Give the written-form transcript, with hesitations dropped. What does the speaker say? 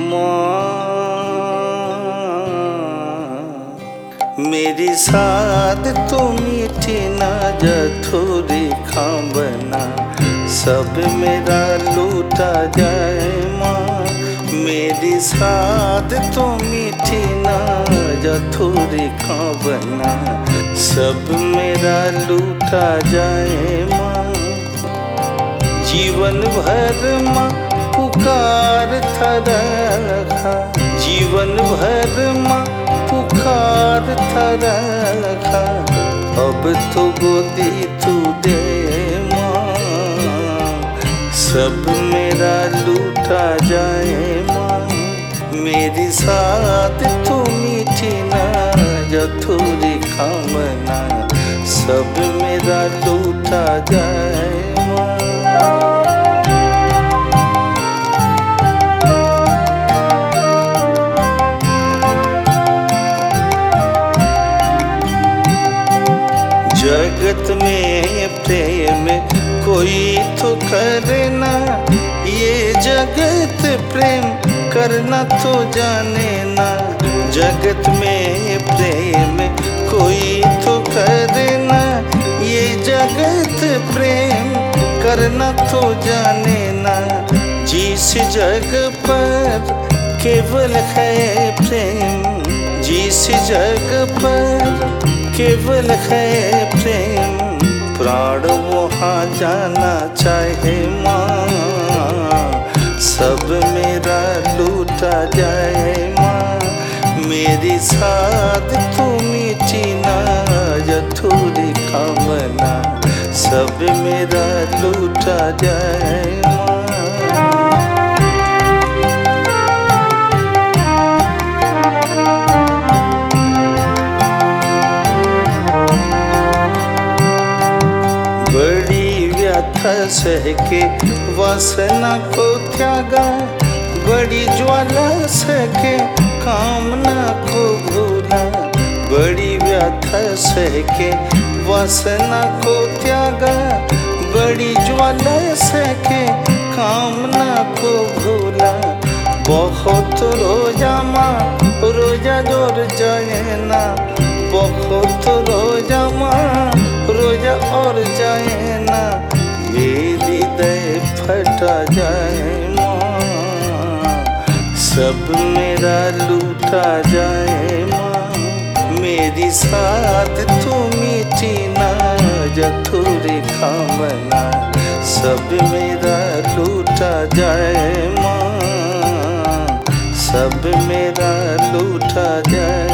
माँ मेरी साथ तो मीठी ना जथोरी खाबना, सब मेरा लूटा जाए माँ। मेरी साथ तो मीठी ना जथोरी खाबना, सब मेरा लूटा जाए माँ। जीवन भर माँ पुकार था रखा, जीवन भर माँ पुकार था रखा, अब तो गोदी तू दे माँ, सब मेरा लूटा जाए माँ। मेरी साथ तो मीठी ना जथोरी खाबना, सब मेरा लूटा जाए माँ। जगत में प्रेम कोई तो करना, ये जगत प्रेम करना तो जाने ना। जगत में प्रेम कोई तो करना, ये जगत प्रेम करना तो जाने ना। जिस जग पर केवल है प्रेम, जिस जग पर केवल है प्रेम, प्राण वहाँ जाना चाहे माँ, सब मेरा लूटा जाए माँ। मेरी साथ तो मीठी ना जथोरी खाबना, सब मेरा लूटा जाए माँ। बड़ी व्यथा सह के वासना को त्यागा, बड़ी ज्वाला सह के कामना को भूला। बड़ी व्यथा सह के वासना को त्यागा, बड़ी ज्वाला सह के कामना को भूला। बहुत रोजा माँ रोजा जोर जाए ना, बहुत रोजा माँ रोजा और जाए ना। मेरी हृदय फटा जाए माँ, सब मेरा लूटा जाए माँ। मेरी साथ तो मीठी ना जथोरी खाबना, सब मेरा लूटा जाए माँ, सब मेरा लूटा जाए।